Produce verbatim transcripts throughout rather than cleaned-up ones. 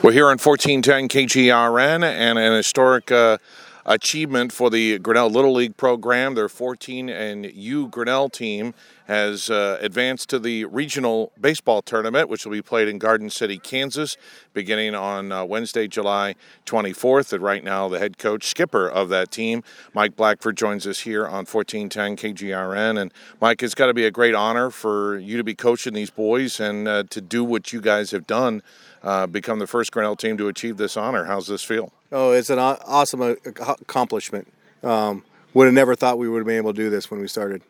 We're here on fourteen ten K G R N, and an historic uh, achievement for the Grinnell Little League program. Their fourteen and U Grinnell team has uh, advanced to the regional baseball tournament, which will be played in Garden City, Kansas, beginning on uh, Wednesday, July twenty-fourth. And right now, the head coach, skipper of that team, Mike Blackford, joins us here on fourteen ten K G R N. And Mike, it's got to be a great honor for you to be coaching these boys and uh, to do what you guys have done. Uh, become the first Grinnell team to achieve this honor. How's this feel? Oh, it's an awesome accomplishment. Um, would have never thought we would have been able to do this when we started.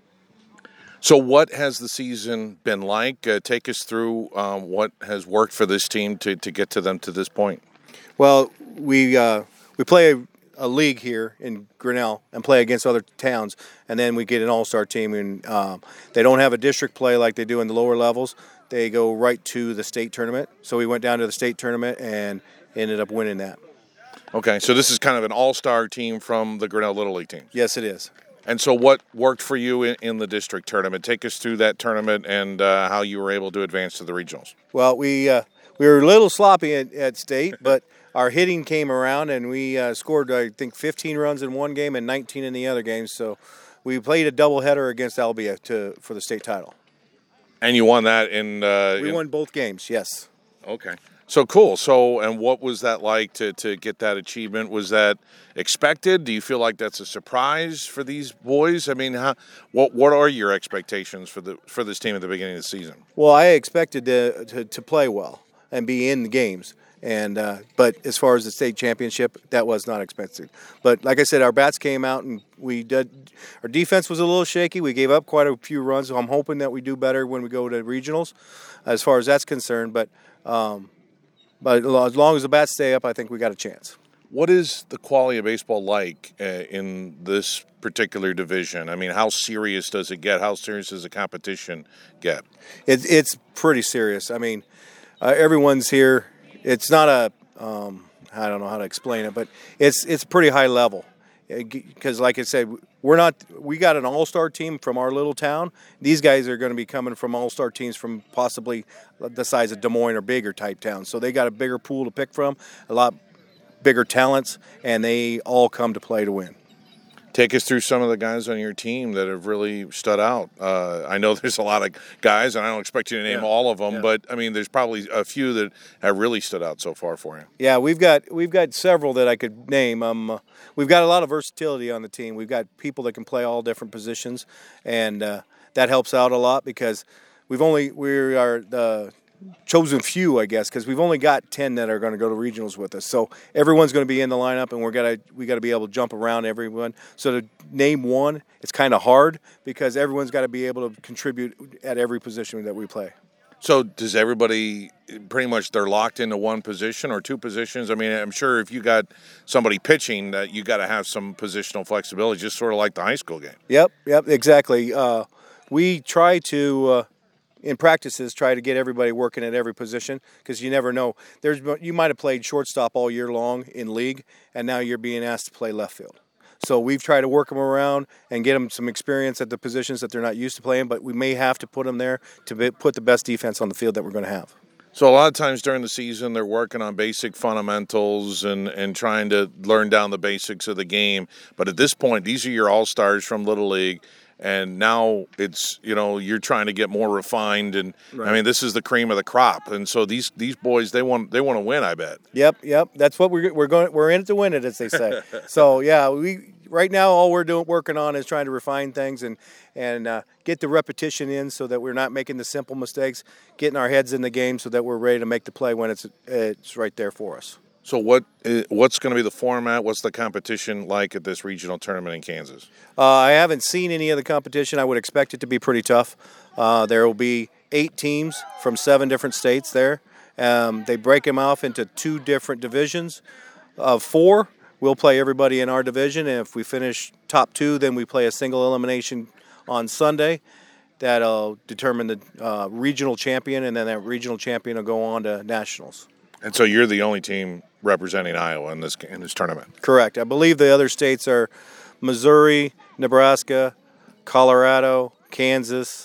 So what has the season been like? Uh, take us through um, what has worked for this team to, to get to them to this point. Well, we uh, we play a, a league here in Grinnell and play against other towns, and then we get an all-star team. And um, they don't have a district play like they do in the lower levels. They go right to the state tournament. So we went down to the state tournament and ended up winning that. Okay, so this is kind of an all-star team from the Grinnell Little League team. Yes, it is. And so what worked for you in, in the district tournament? Take us through that tournament and uh, how you were able to advance to the regionals. Well, we uh, we were a little sloppy at, at state, but our hitting came around, and we uh, scored, I think, fifteen runs in one game and nineteen in the other game. So we played a doubleheader against Albia to for the state title. And you won that in... Uh, we in... won both games, yes. Okay. So cool. So, and what was that like to, to get that achievement? Was that expected? Do you feel like that's a surprise for these boys? I mean, how, what what are your expectations for the for this team at the beginning of the season? Well, I expected to to, to play well and be in the games. And uh, but as far as the state championship, that was not expected. But like I said, our bats came out and we did. Our defense was a little shaky. We gave up quite a few runs, so I'm hoping that we do better when we go to regionals, as far as that's concerned. But um, but as long as the bats stay up, I think we got a chance. What is the quality of baseball like uh, in this particular division? I mean, how serious does it get? How serious does the competition get? It, it's pretty serious. I mean, uh, everyone's here. It's not a, um, I don't know how to explain it, but it's it's pretty high level. Because like I said, we're not, we got an all-star team from our little town. These guys are going to be coming from all-star teams from possibly the size of Des Moines or bigger type towns. So they got a bigger pool to pick from, a lot bigger talents, and they all come to play to win. Take us through some of the guys on your team that have really stood out. Uh, I know there's a lot of guys, and I don't expect you to name yeah. all of them, yeah. but I mean, there's probably a few that have really stood out so far for you. Yeah, we've got we've got several that I could name. Um, uh, we've got a lot of versatility on the team. We've got people that can play all different positions, and uh, that helps out a lot because we've only we are the chosen few, I guess, because we've only got ten that are going to go to regionals with us. So everyone's going to be in the lineup, and we're gonna we got to be able to jump around everyone. So to name one, it's kind of hard because everyone's got to be able to contribute at every position that we play. So does everybody pretty much they're locked into one position or two positions? I mean, I'm sure if you got somebody pitching, that you got to have some positional flexibility, just sort of like the high school game. Yep, yep, exactly. Uh, we try to. Uh, in practices, try to get everybody working at every position because you never know. There's you might have played shortstop all year long in league, and now you're being asked to play left field. So we've tried to work them around and get them some experience at the positions that they're not used to playing, but we may have to put them there to be, put the best defense on the field that we're going to have. So a lot of times during the season, they're working on basic fundamentals and, and trying to learn down the basics of the game. But at this point, these are your all-stars from Little League. And now it's, you know, you're trying to get more refined. And, right. I mean, this is the cream of the crop. And so these these boys, they want they want to win, I bet. Yep, yep. That's what we're we're going we're in it to win it, as they say. So, yeah, we right now all we're doing working on is trying to refine things and, and uh, get the repetition in so that we're not making the simple mistakes, getting our heads in the game so that we're ready to make the play when it's it's right there for us. So what what's going to be the format? What's the competition like at this regional tournament in Kansas? Uh, I haven't seen any of the competition. I would expect it to be pretty tough. Uh, there will be eight teams from seven different states there. Um, they break them off into two different divisions of four. We'll play everybody in our division, and if we finish top two, then we play a single elimination on Sunday. That'll determine the uh, regional champion, and then that regional champion will go on to nationals. And so you're the only team representing Iowa in this in this tournament. Correct. I believe the other states are Missouri, Nebraska, Colorado, Kansas,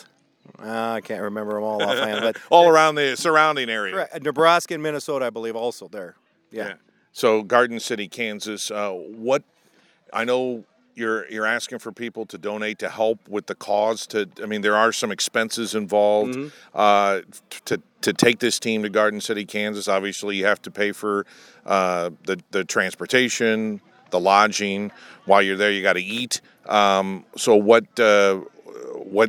Uh, I can't remember them all offhand, but all around the surrounding area. Correct. Nebraska and Minnesota, I believe, also there. Yeah. yeah. So Garden City, Kansas. Uh, what I know. You're you're asking for people to donate to help with the cause. To I mean, there are some expenses involved mm-hmm. uh, to to take this team to Garden City, Kansas. Obviously, you have to pay for uh, the the transportation, the lodging. While you're there, you got to eat. Um, so what uh, what?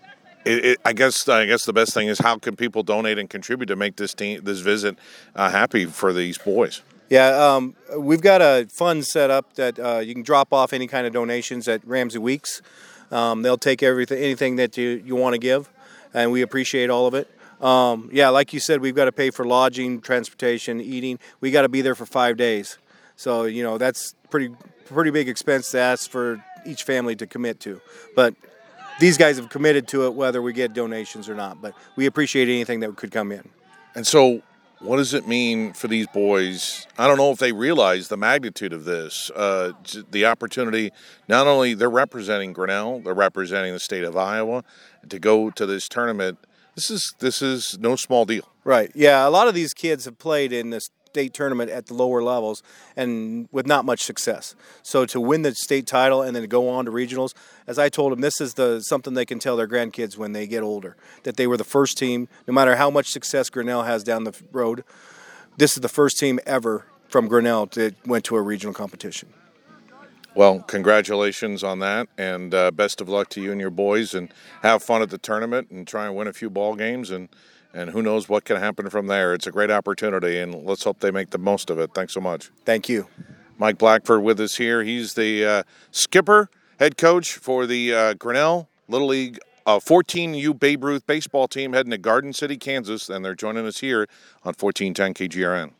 It, it, I guess I guess the best thing is how can people donate and contribute to make this team this visit uh, happy for these boys. Yeah, um, we've got a fund set up that uh, you can drop off any kind of donations at Ramsey Weeks. Um, they'll take everything, anything that you, you want to give, and we appreciate all of it. Um, yeah, like you said, we've got to pay for lodging, transportation, eating. We got to be there for five days, so you know that's pretty pretty big expense to ask for each family to commit to. But these guys have committed to it, whether we get donations or not. But we appreciate anything that could come in. And so. What does it mean for these boys? I don't know if they realize the magnitude of this, uh, the opportunity. Not only they're representing Grinnell, they're representing the state of Iowa. To go to this tournament, this is this is no small deal. Right. Yeah, a lot of these kids have played in the state tournament at the lower levels and with not much success. So to win the state title and then to go on to regionals, as I told them, this is the something they can tell their grandkids when they get older, that they were the first team, no matter how much success Grinnell has down the road, this is the first team ever from Grinnell that went to a regional competition. Well, congratulations on that, and uh, best of luck to you and your boys, and have fun at the tournament and try and win a few ball games, and And who knows what can happen from there. It's a great opportunity, and let's hope they make the most of it. Thanks so much. Thank you. Mike Blackford with us here. He's the uh, skipper, head coach for the uh, Grinnell Little League uh, fourteen U Babe Ruth baseball team heading to Garden City, Kansas, and they're joining us here on fourteen ten K G R N.